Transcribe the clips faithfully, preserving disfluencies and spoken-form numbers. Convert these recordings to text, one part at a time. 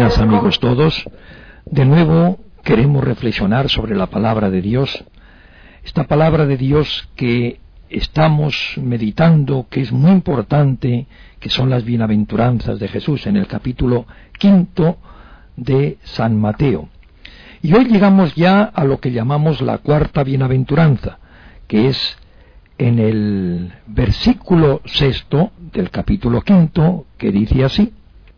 días, amigos todos. De nuevo queremos reflexionar sobre la palabra de Dios, esta palabra de Dios que estamos meditando, que es muy importante, que son las bienaventuranzas de Jesús, en el capítulo quinto de San Mateo. Y hoy llegamos ya a lo que llamamos la cuarta bienaventuranza, que es en el versículo sexto del capítulo quinto, que dice así: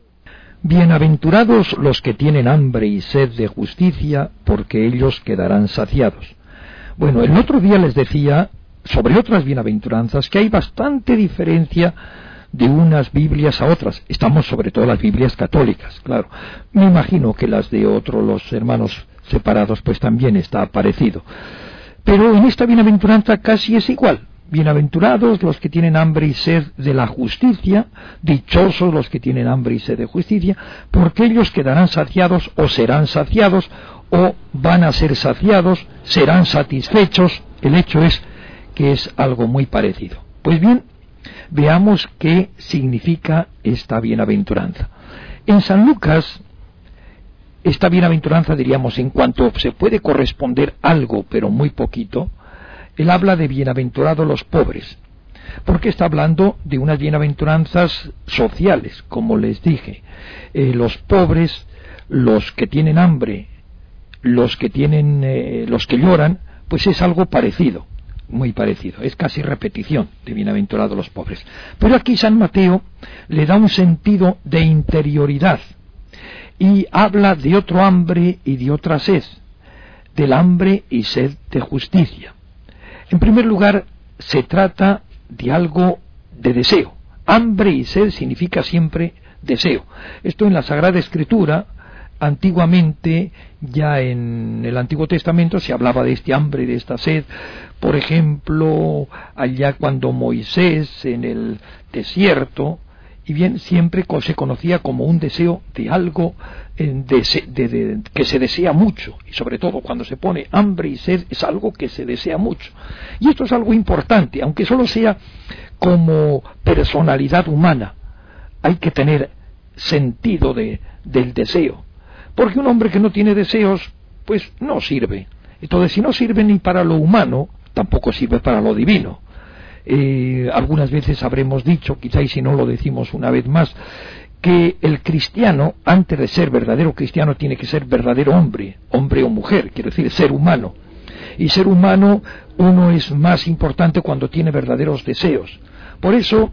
Bienaventurados los que tienen hambre y sed de justicia, porque ellos quedarán saciados. Bueno, el otro día les decía sobre otras bienaventuranzas que hay bastante diferencia de unas Biblias a otras. Estamos sobre todo las Biblias católicas, claro. Me imagino que las de otros, los hermanos separados, pues también está parecido. Pero en esta bienaventuranza casi es igual. Bienaventurados los que tienen hambre y sed de la justicia, dichosos los que tienen hambre y sed de justicia, porque ellos quedarán saciados o serán saciados o van a ser saciados, serán satisfechos. El hecho es que es algo muy parecido. Pues bien, veamos qué significa esta bienaventuranza. En San Lucas, esta bienaventuranza, diríamos, en cuanto se puede corresponder algo, pero muy poquito, él habla de bienaventurados los pobres, porque está hablando de unas bienaventuranzas sociales, como les dije. Eh, los pobres, los que tienen hambre, los que tienen, eh, los que lloran, pues es algo parecido, muy parecido, es casi repetición de bienaventurados los pobres. Pero aquí San Mateo le da un sentido de interioridad y habla de otro hambre y de otra sed, del hambre y sed de justicia. En primer lugar, se trata de algo de deseo. Hambre y sed significa siempre deseo. Esto en la Sagrada Escritura, antiguamente, ya en el Antiguo Testamento, se hablaba de este hambre y de esta sed. Por ejemplo, allá cuando Moisés en el desierto, y bien, siempre se conocía como un deseo de algo de, de, de, que se desea mucho, y sobre todo cuando se pone hambre y sed es algo que se desea mucho. Y esto es algo importante, aunque solo sea como personalidad humana. Hay que tener sentido de, del deseo, porque un hombre que no tiene deseos, pues no sirve. Entonces, si no sirve ni para lo humano, tampoco sirve para lo divino. Eh, algunas veces habremos dicho, quizá y si no lo decimos una vez más, que el cristiano, antes de ser verdadero cristiano, tiene que ser verdadero hombre, hombre o mujer, quiero decir, ser humano. Y ser humano, uno es más importante cuando tiene verdaderos deseos. Por eso,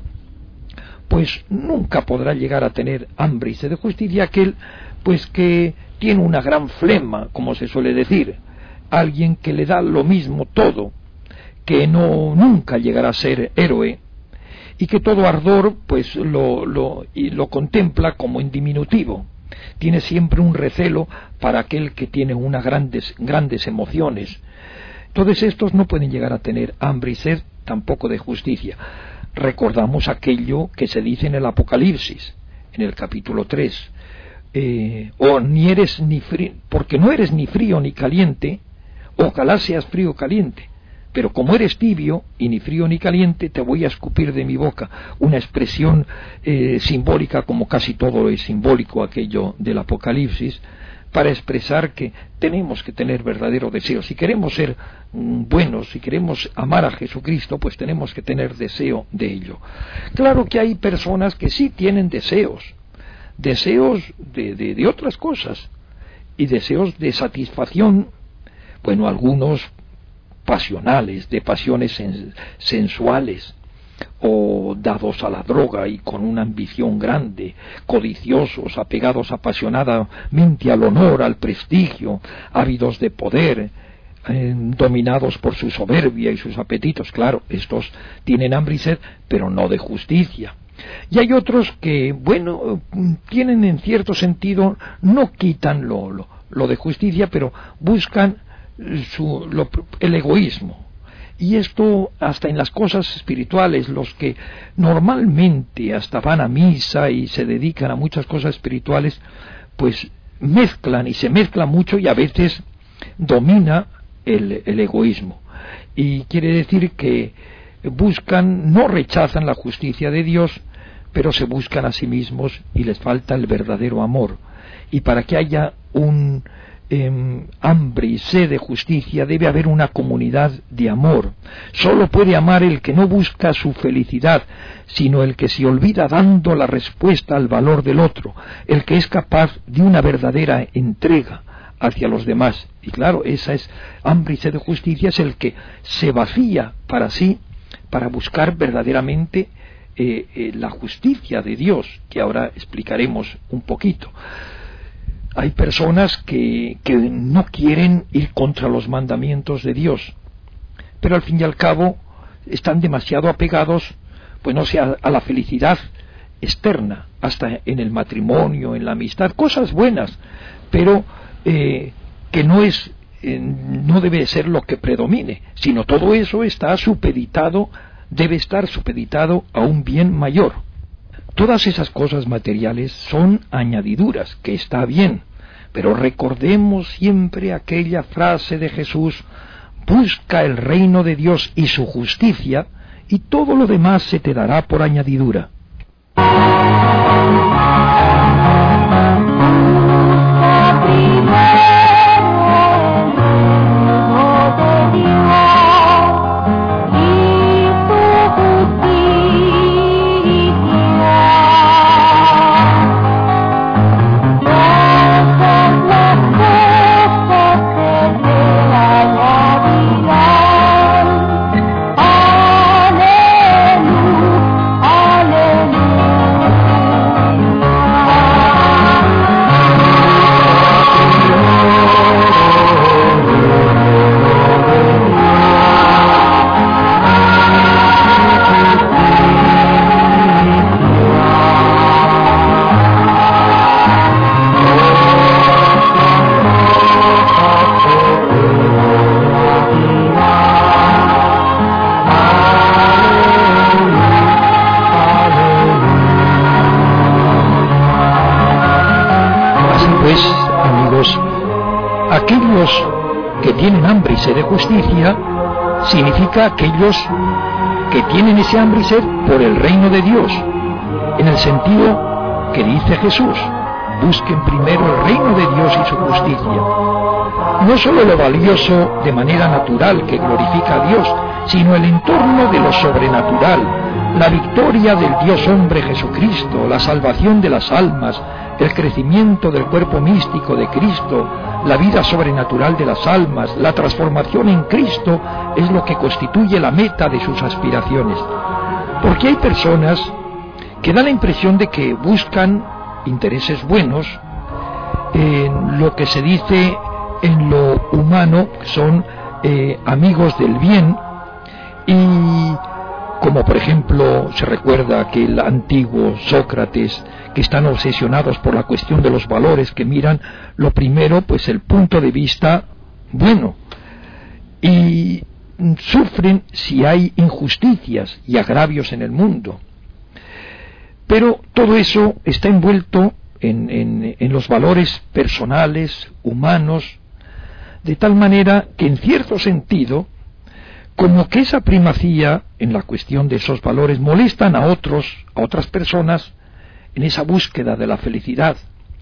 pues nunca podrá llegar a tener hambre y sed de justicia aquel, pues que tiene una gran flema, como se suele decir, alguien que le da lo mismo todo, que no nunca llegará a ser héroe, y que todo ardor pues lo, lo, y lo contempla como en diminutivo. Tiene siempre un recelo para aquel que tiene unas grandes, grandes emociones. Entonces estos no pueden llegar a tener hambre y sed tampoco de justicia. Recordamos aquello que se dice en el Apocalipsis, en el capítulo tres, eh, o ni eres ni frío, porque no eres ni frío ni caliente, ojalá seas frío o caliente. Pero como eres tibio, y ni frío ni caliente, te voy a escupir de mi boca. Una expresión eh, simbólica, como casi todo es simbólico aquello del Apocalipsis, para expresar que tenemos que tener verdadero deseo. Si queremos ser mm, buenos, si queremos amar a Jesucristo, pues tenemos que tener deseo de ello. Claro que hay personas que sí tienen deseos, deseos de, de, de otras cosas, y deseos de satisfacción, bueno, algunos pasionales, de pasiones sen, sensuales, o dados a la droga y con una ambición grande, codiciosos, apegados apasionadamente al honor, al prestigio, ávidos de poder, eh, dominados por su soberbia y sus apetitos. Claro, estos tienen hambre y sed, pero no de justicia. Y hay otros que, bueno, tienen en cierto sentido, no quitan lo, lo, lo de justicia, pero buscan Su, lo, el egoísmo. Y esto hasta en las cosas espirituales, los que normalmente hasta van a misa y se dedican a muchas cosas espirituales, pues mezclan y se mezclan mucho, y a veces domina el, el egoísmo. Y quiere decir que buscan, no rechazan la justicia de Dios, pero se buscan a sí mismos y les falta el verdadero amor. y para que haya un eh, hambre y sed de justicia debe haber una comunidad de amor. Solo puede amar el que no busca su felicidad, sino el que se olvida dando la respuesta al valor del otro, el que es capaz de una verdadera entrega hacia los demás. Y claro, esa es hambre y sed de justicia, es el que se vacía para sí, para buscar verdaderamente eh, eh, la justicia de Dios, que ahora explicaremos un poquito. Hay personas que, que no quieren ir contra los mandamientos de Dios, pero al fin y al cabo están demasiado apegados, pues no sé, a, a la felicidad externa, hasta en el matrimonio, en la amistad, cosas buenas, pero eh, que no es, eh, no debe ser lo que predomine, sino todo eso está supeditado, debe estar supeditado a un bien mayor. Todas esas cosas materiales son añadiduras, que está bien, pero recordemos siempre aquella frase de Jesús: busca el reino de Dios y su justicia, y todo lo demás se te dará por añadidura. Aquellos que tienen hambre y sed de justicia significa aquellos que tienen ese hambre y sed por el reino de Dios, en el sentido que dice Jesús: busquen primero el reino de Dios y su justicia. No solo lo valioso de manera natural que glorifica a Dios, sino el entorno de lo sobrenatural, la victoria del Dios hombre Jesucristo, la salvación de las almas, el crecimiento del cuerpo místico de Cristo, la vida sobrenatural de las almas, la transformación en Cristo, es lo que constituye la meta de sus aspiraciones. Porque hay personas que dan la impresión de que buscan intereses buenos, en lo que se dice en lo humano, son eh, amigos del bien, y como por ejemplo se recuerda aquel antiguo Sócrates, que están obsesionados por la cuestión de los valores, que miran lo primero, pues el punto de vista bueno, y sufren si hay injusticias y agravios en el mundo. Pero todo eso está envuelto en, en, en los valores personales, humanos, de tal manera que en cierto sentido, como que esa primacía en la cuestión de esos valores molestan a otros, a otras personas, en esa búsqueda de la felicidad,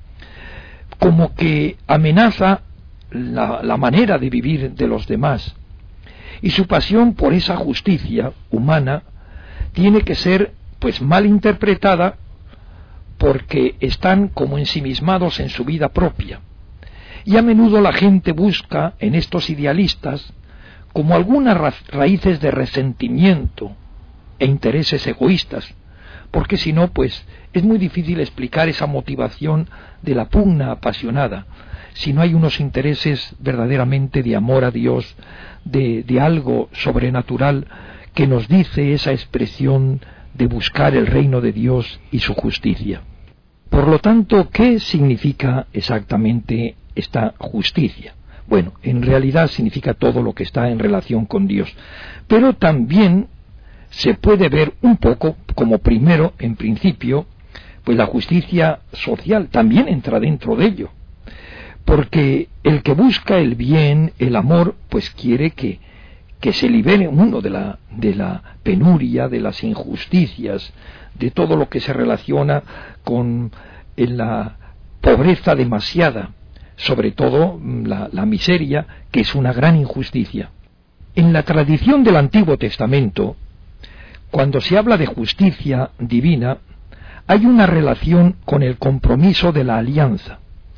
como que amenaza la, la manera de vivir de los demás, y su pasión por esa justicia humana tiene que ser pues mal interpretada, porque están como ensimismados en su vida propia, y a menudo la gente busca en estos idealistas como algunas ra raíces de resentimiento e intereses egoístas, porque si no, pues es muy difícil explicar esa motivación de la pugna apasionada, si no hay unos intereses verdaderamente de amor a Dios, de, de algo sobrenatural que nos dice esa expresión de buscar el reino de Dios y su justicia. Por lo tanto, ¿qué significa exactamente esta justicia? Bueno, en realidad significa todo lo que está en relación con Dios, pero también se puede ver un poco como primero, en principio, pues la justicia social también entra dentro de ello, porque el que busca el bien, el amor, pues quiere que, que se libere uno de la, de la penuria, de las injusticias, de todo lo que se relaciona con la pobreza demasiada, sobre todo la, la miseria, que es una gran injusticia. En la tradición del Antiguo Testamento, cuando se habla de justicia divina, hay una relación con el compromiso de la alianza,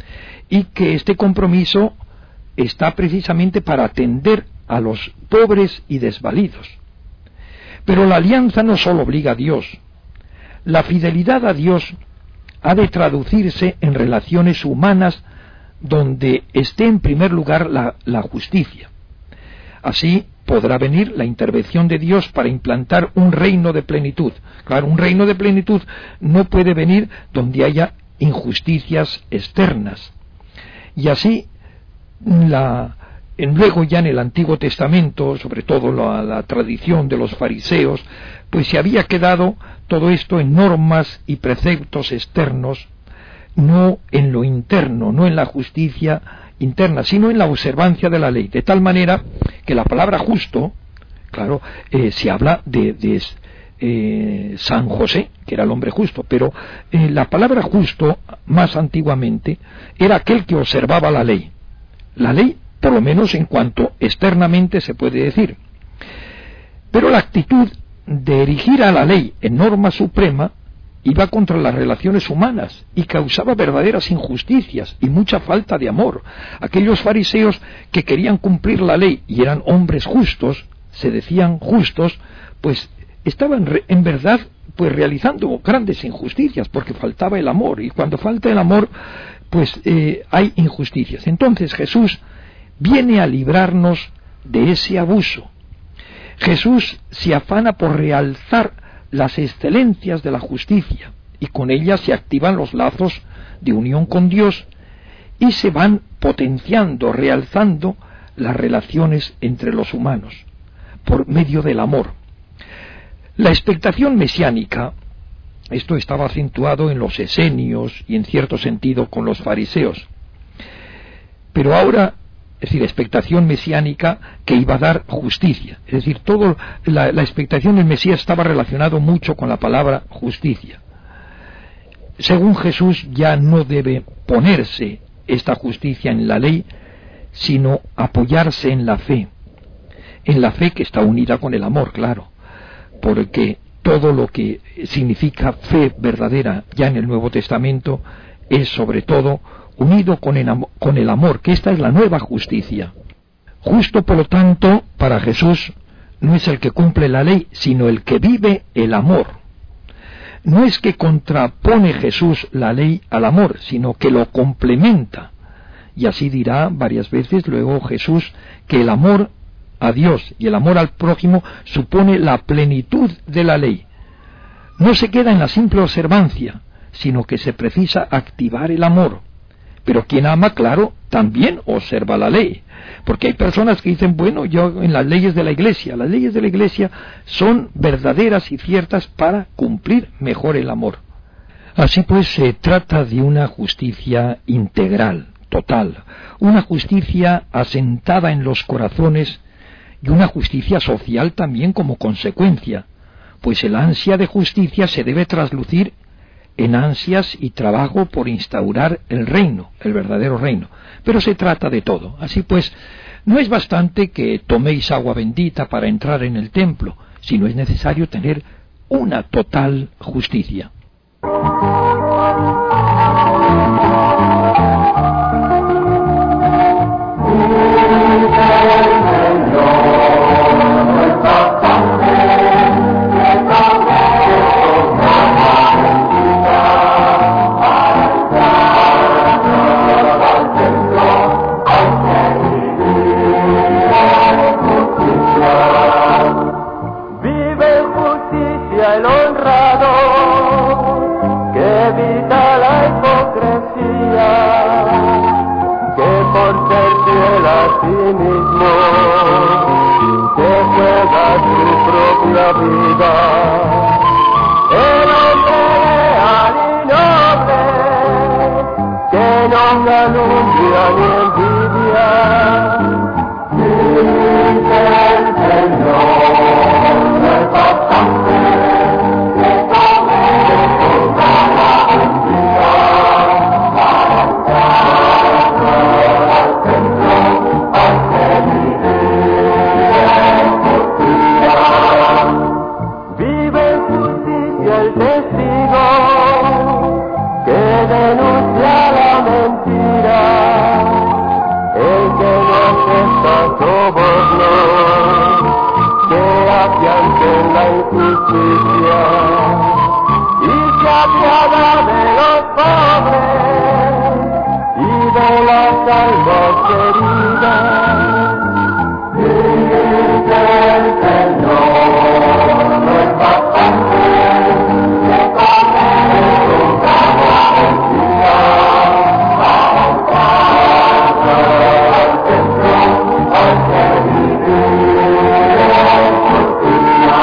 y que este compromiso está precisamente para atender a los pobres y desvalidos. Pero la alianza no solo obliga a Dios. La fidelidad a Dios ha de traducirse en relaciones humanas donde esté en primer lugar la, la justicia. Así podrá venir la intervención de Dios para implantar un reino de plenitud. Claro, un reino de plenitud no puede venir donde haya injusticias externas. Y así, la, en, luego ya en el Antiguo Testamento, sobre todo la, la tradición de los fariseos, pues se había quedado todo esto en normas y preceptos externos, no en lo interno, no en la justicia interna, sino en la observancia de la ley, de tal manera que la palabra justo, claro, eh, se habla de, de eh, San José, que era el hombre justo, pero eh, la palabra justo, más antiguamente, era aquel que observaba la ley, la ley por lo menos en cuanto externamente se puede decir, pero la actitud de erigir a la ley en norma suprema iba contra las relaciones humanas y causaba verdaderas injusticias y mucha falta de amor. Aquellos fariseos que querían cumplir la ley y eran hombres justos, se decían justos, pues estaban en verdad pues realizando grandes injusticias porque faltaba el amor, y cuando falta el amor pues eh, hay injusticias. Entonces Jesús viene a librarnos de ese abuso. Jesús se afana por realzar las excelencias de la justicia, y con ellas se activan los lazos de unión con Dios y se van potenciando, realzando las relaciones entre los humanos por medio del amor. La expectación mesiánica, esto estaba acentuado en los esenios y en cierto sentido con los fariseos, pero ahora, es decir, expectación mesiánica que iba a dar justicia. Es decir, todo la, la expectación del Mesías estaba relacionado mucho con la palabra justicia. Según Jesús, ya no debe ponerse esta justicia en la ley, sino apoyarse en la fe. En la fe que está unida con el amor, claro, porque todo lo que significa fe verdadera ya en el Nuevo Testamento es sobre todo unido con el, con el amor, que esta es la nueva justicia. Justo, por lo tanto, para Jesús no es el que cumple la ley, sino el que vive el amor. No es que contrapone Jesús la ley al amor, sino que lo complementa. Y así dirá varias veces luego Jesús que el amor a Dios y el amor al prójimo supone la plenitud de la ley. No se queda en la simple observancia, sino que se precisa activar el amor. Pero quien ama, claro, también observa la ley. Porque hay personas que dicen, bueno, yo en las leyes de la Iglesia, las leyes de la Iglesia son verdaderas y ciertas para cumplir mejor el amor. Así pues, se trata de una justicia integral, total, una justicia asentada en los corazones y una justicia social también como consecuencia, pues el ansia de justicia se debe traslucir en ansias y trabajo por instaurar el reino, el verdadero reino. Pero se trata de todo. Así pues, no es bastante que toméis agua bendita para entrar en el templo, sino es necesario tener una total justicia. Bye. justicia y se apiada de los pobres y de las almas heridas. Dice el Señor, no es bastante que comer un cabo vencida, a un paso al centro, al que vivir en justicia.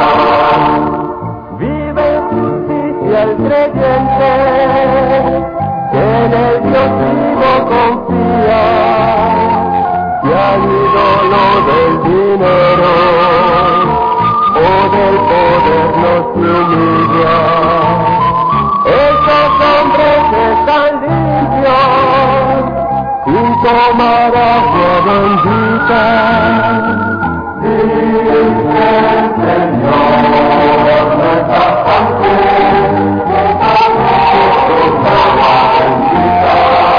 Vive en justicia el creyente, que en el Dios vivo confía. Y al ídolo del dinero o del poder no se humilla. Esos hombres están limpios, sin tomar agua bendita. Dice el Señor, no es bastante que tomemos agua bendita,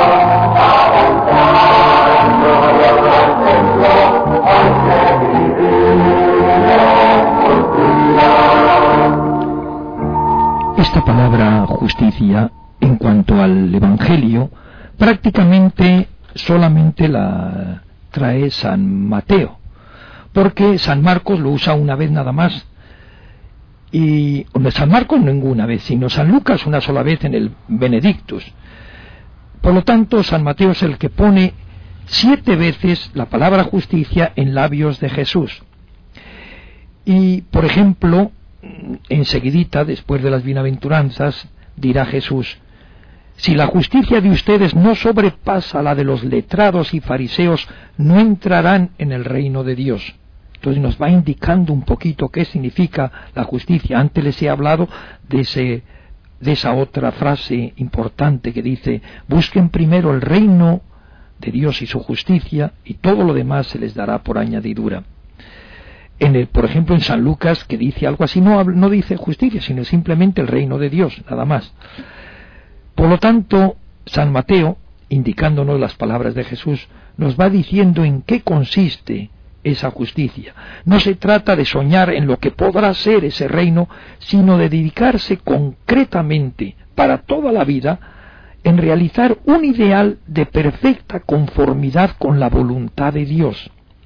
aventando al templo, al que vivir en justicia. Esta palabra justicia, en cuanto al Evangelio, prácticamente solamente la trae San Mateo, porque San Marcos lo usa una vez nada más, y San Marcos ninguna vez, sino San Lucas una sola vez en el Benedictus. Por lo tanto, San Mateo es el que pone siete veces la palabra justicia en labios de Jesús. Y, por ejemplo, enseguidita, después de las bienaventuranzas, dirá Jesús: si la justicia de ustedes no sobrepasa la de los letrados y fariseos, no entrarán en el reino de Dios. Entonces nos va indicando un poquito qué significa la justicia. Antes les he hablado de, ese, de esa otra frase importante que dice: busquen primero el reino de Dios y su justicia, y todo lo demás se les dará por añadidura. En el, por ejemplo, en San Lucas, que dice algo así, no, no dice justicia, sino simplemente el reino de Dios, nada más. Por lo tanto, San Mateo, indicándonos las palabras de Jesús, nos va diciendo en qué consiste esa justicia. No se trata de soñar en lo que podrá ser ese reino, sino de dedicarse concretamente para toda la vida en realizar un ideal de perfecta conformidad con la voluntad de Dios.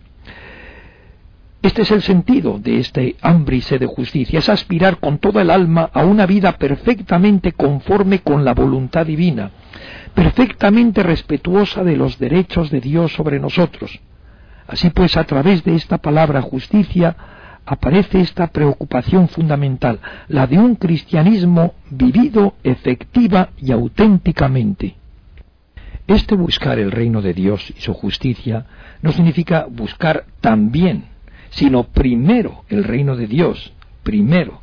Este es el sentido de este hambre y sed de justicia, es aspirar con toda el alma a una vida perfectamente conforme con la voluntad divina, perfectamente respetuosa de los derechos de Dios sobre nosotros. Así pues, a través de esta palabra justicia aparece esta preocupación fundamental, la de un cristianismo vivido efectiva y auténticamente. Este buscar el reino de Dios y su justicia no significa buscar también, sino primero el reino de Dios, primero,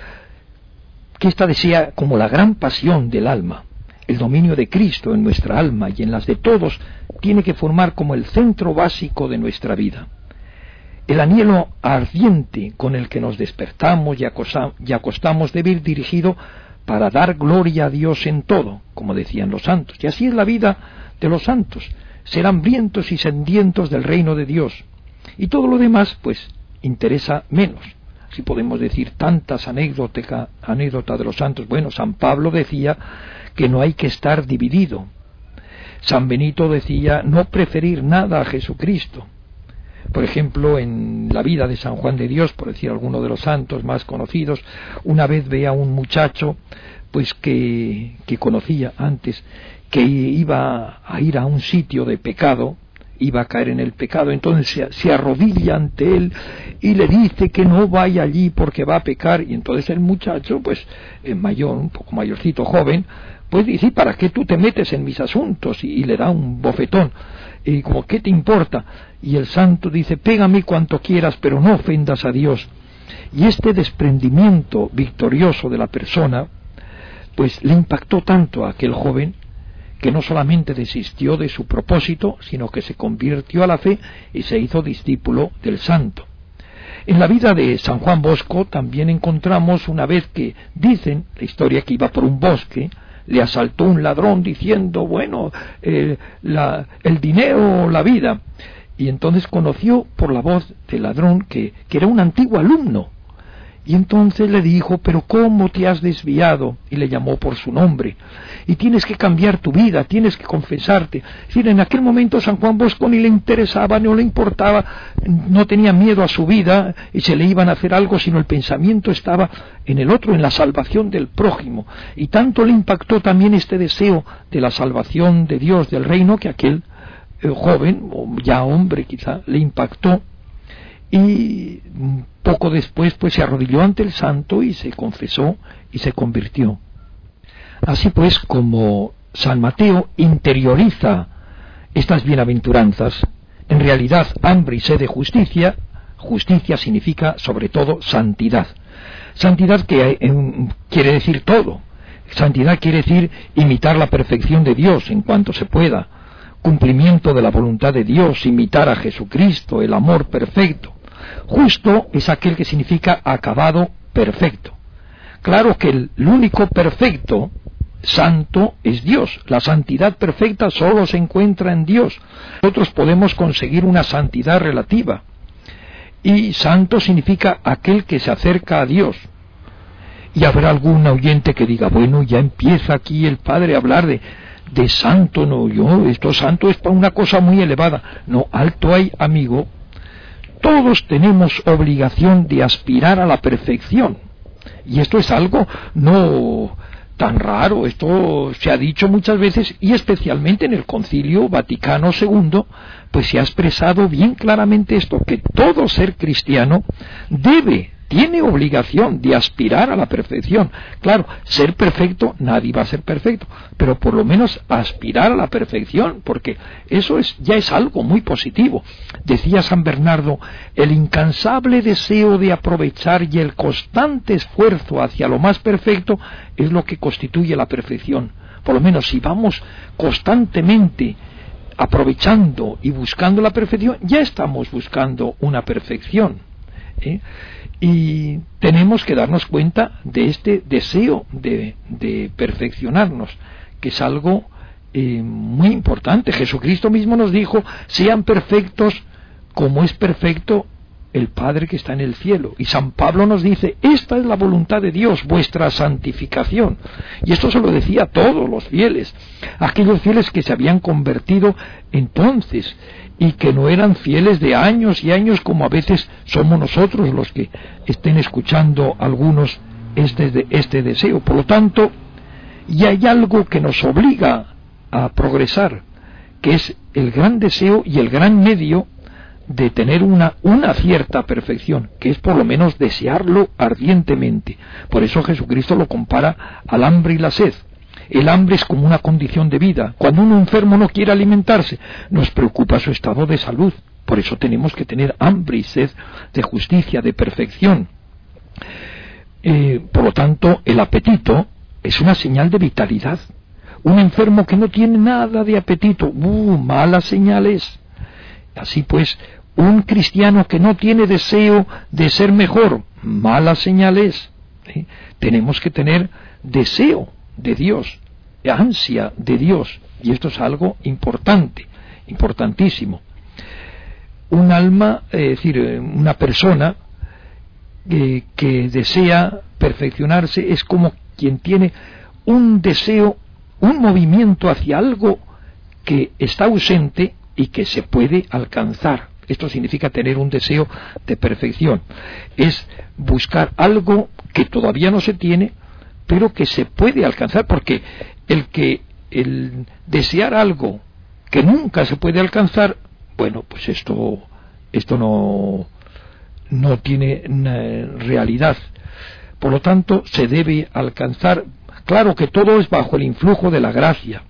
que ésta desea como la gran pasión del alma. El dominio de Cristo en nuestra alma y en las de todos tiene que formar como el centro básico de nuestra vida. El anhelo ardiente con el que nos despertamos y acostamos debe ir dirigido para dar gloria a Dios en todo, como decían los santos. Y así es la vida de los santos, ser hambrientos y sedientos del reino de Dios. Y todo lo demás, pues, interesa menos. Si podemos decir tantas anécdotas anécdota de los santos. Bueno, San Pablo decía que no hay que estar dividido. San Benito decía no preferir nada a Jesucristo. Por ejemplo, en la vida de San Juan de Dios, por decir alguno de los santos más conocidos, una vez ve a un muchacho pues que, que conocía antes, que iba a ir a un sitio de pecado, iba a caer en el pecado, entonces se, se arrodilla ante él y le dice que no vaya allí porque va a pecar, y entonces el muchacho, pues mayor, un poco mayorcito, joven, pues dice: ¿para qué tú te metes en mis asuntos? Y, y le da un bofetón, y como, ¿qué te importa? Y el santo dice: pégame cuanto quieras, pero no ofendas a Dios. Y este desprendimiento victorioso de la persona, pues le impactó tanto a aquel joven, que no solamente desistió de su propósito, sino que se convirtió a la fe y se hizo discípulo del santo. En la vida de San Juan Bosco también encontramos una vez que dicen la historia que iba por un bosque, le asaltó un ladrón diciendo, bueno, eh, la, el dinero o la vida, y entonces conoció por la voz del ladrón que, que era un antiguo alumno, Y entonces le dijo, pero ¿cómo te has desviado? Y le llamó por su nombre. Y tienes que cambiar tu vida, tienes que confesarte. Es decir, en aquel momento San Juan Bosco ni le interesaba, no le importaba, no tenía miedo a su vida y se le iban a hacer algo, sino el pensamiento estaba en el otro, en la salvación del prójimo. Y tanto le impactó también este deseo de la salvación de Dios, del reino, que aquel eh, joven, o ya hombre quizá, le impactó. Y poco después pues se arrodilló ante el santo y se confesó y se convirtió. Así pues, como San Mateo interioriza estas bienaventuranzas, en realidad hambre y sed de justicia, justicia significa sobre todo santidad. Santidad que eh, quiere decir todo. Santidad quiere decir imitar la perfección de Dios en cuanto se pueda, cumplimiento de la voluntad de Dios, imitar a Jesucristo, el amor perfecto. Justo es aquel que significa acabado, perfecto. Claro que el, el único perfecto, santo, es Dios. La santidad perfecta solo se encuentra en Dios. Nosotros podemos conseguir una santidad relativa. Y santo significa aquel que se acerca a Dios. Y habrá algún oyente que diga, bueno, ya empieza aquí el Padre a hablar de, de santo. No, yo, esto santo es para una cosa muy elevada. No, alto hay, amigo. Todos tenemos obligación de aspirar a la perfección. Y esto es algo no tan raro, esto se ha dicho muchas veces, y especialmente en el Concilio Vaticano segundo, pues se ha expresado bien claramente esto, que todo ser cristiano debe, tiene obligación de aspirar a la perfección. Claro, ser perfecto, nadie va a ser perfecto, pero por lo menos aspirar a la perfección, porque eso es, ya es algo muy positivo. Decía San Bernardo, el incansable deseo de aprovechar y el constante esfuerzo hacia lo más perfecto es lo que constituye la perfección. Por lo menos si vamos constantemente aprovechando y buscando la perfección, ya estamos buscando una perfección, ¿eh? Y tenemos que darnos cuenta de este deseo de, de perfeccionarnos, que es algo eh, muy importante. Jesucristo mismo nos dijo, sean perfectos como es perfecto el Padre que está en el cielo. Y San Pablo nos dice, esta es la voluntad de Dios, vuestra santificación. Y esto se lo decía a todos los fieles, aquellos fieles que se habían convertido entonces, y que no eran fieles de años y años como a veces somos nosotros los que estén escuchando algunos este, este deseo. Por lo tanto, y hay algo que nos obliga a progresar, que es el gran deseo y el gran medio de tener una, una cierta perfección, que es por lo menos desearlo ardientemente. Por eso Jesucristo lo compara al hambre y la sed. El hambre es como una condición de vida. Cuando un enfermo no quiere alimentarse, nos preocupa su estado de salud. Por eso tenemos que tener hambre y sed de justicia, de perfección. Eh, por lo tanto, el apetito es una señal de vitalidad. Un enfermo que no tiene nada de apetito, uh, mala señal es. Así pues, un cristiano que no tiene deseo de ser mejor, mala señal es. ¿Sí? Tenemos que tener deseo de Dios, ansia de Dios, y esto es algo importante, importantísimo. Un alma, es decir, una persona eh, que desea perfeccionarse es como quien tiene un deseo, un movimiento hacia algo que está ausente y que se puede alcanzar. Esto significa tener un deseo de perfección. Es buscar algo que todavía no se tiene, pero que se puede alcanzar, porque el que el desear algo que nunca se puede alcanzar, bueno, pues esto esto no no tiene realidad. Por lo tanto, se debe alcanzar. Claro que todo es bajo el influjo de la gracia.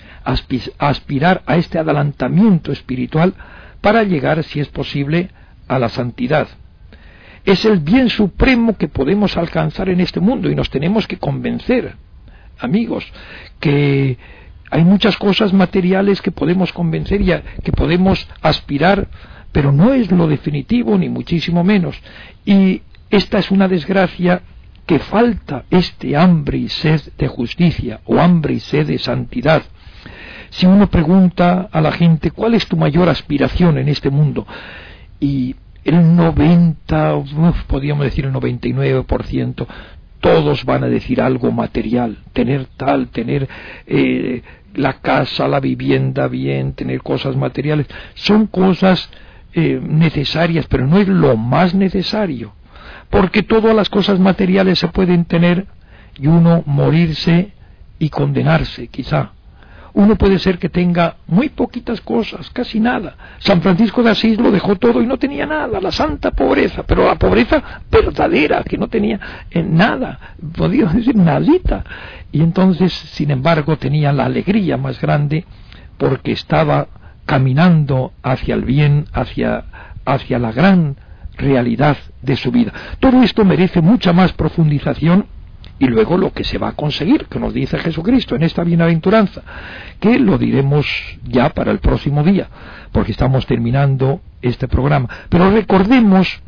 Aspirar a este adelantamiento espiritual para llegar, si es posible, a la santidad. Es el bien supremo que podemos alcanzar en este mundo, y nos tenemos que convencer, amigos, que hay muchas cosas materiales que podemos convencer y a, que podemos aspirar, pero no es lo definitivo, ni muchísimo menos. Y esta es una desgracia, que falta este hambre y sed de justicia, o hambre y sed de santidad. Si uno pregunta a la gente, ¿cuál es tu mayor aspiración en este mundo? Y el noventa, uf, podríamos decir el noventa y nueve por ciento, todos van a decir algo material, tener tal, tener eh, la casa, la vivienda bien, tener cosas materiales, son cosas eh, necesarias, pero no es lo más necesario, porque todas las cosas materiales se pueden tener y uno morirse y condenarse, quizá. Uno puede ser que tenga muy poquitas cosas, casi nada. San Francisco de Asís lo dejó todo y no tenía nada, la santa pobreza, pero la pobreza verdadera, que no tenía eh, nada, podía decir nadita. Y entonces, sin embargo, tenía la alegría más grande porque estaba caminando hacia el bien, hacia, hacia la gran realidad de su vida. Todo esto merece mucha más profundización. Y luego lo que se va a conseguir, que nos dice Jesucristo en esta bienaventuranza, que lo diremos ya para el próximo día, porque estamos terminando este programa. Pero recordemos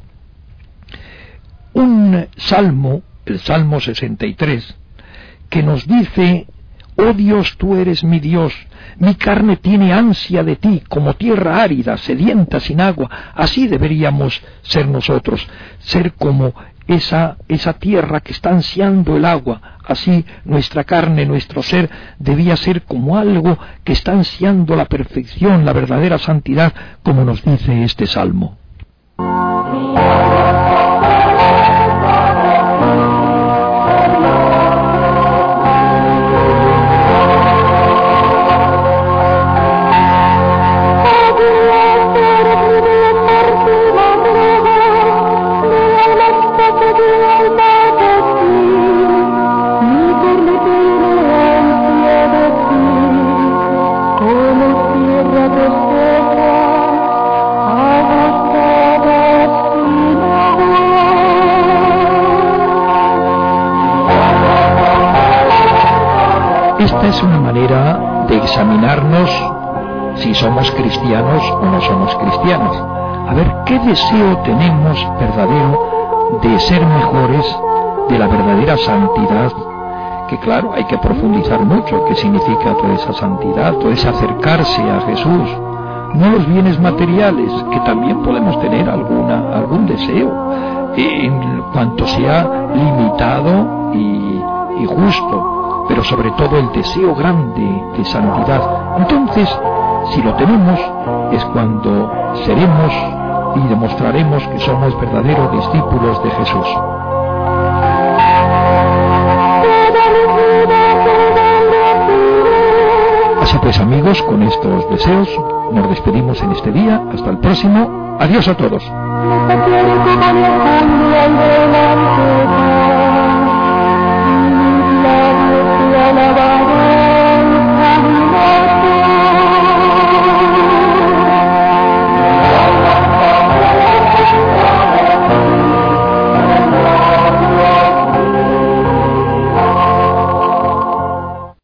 un salmo, el Salmo sesenta y tres, que nos dice: oh Dios, tú eres mi Dios, mi carne tiene ansia de ti, como tierra árida, sedienta sin agua. Así deberíamos ser nosotros, ser como esa, esa tierra que está ansiando el agua. Así nuestra carne, nuestro ser, debía ser como algo que está ansiando la perfección, la verdadera santidad, como nos dice este salmo. Esta es una manera de examinarnos si somos cristianos o no somos cristianos. A ver qué deseo tenemos verdadero de ser mejores, de la verdadera santidad, que claro, hay que profundizar mucho qué significa toda esa santidad, todo ese acercarse a Jesús, no los bienes materiales, que también podemos tener alguna, algún deseo, en cuanto sea limitado y, y justo, pero sobre todo el deseo grande de santidad. Entonces, si lo tenemos, es cuando seremos y demostraremos que somos verdaderos discípulos de Jesús. Así pues, amigos, con estos deseos nos despedimos en este día. Hasta el próximo. Adiós a todos. Alabado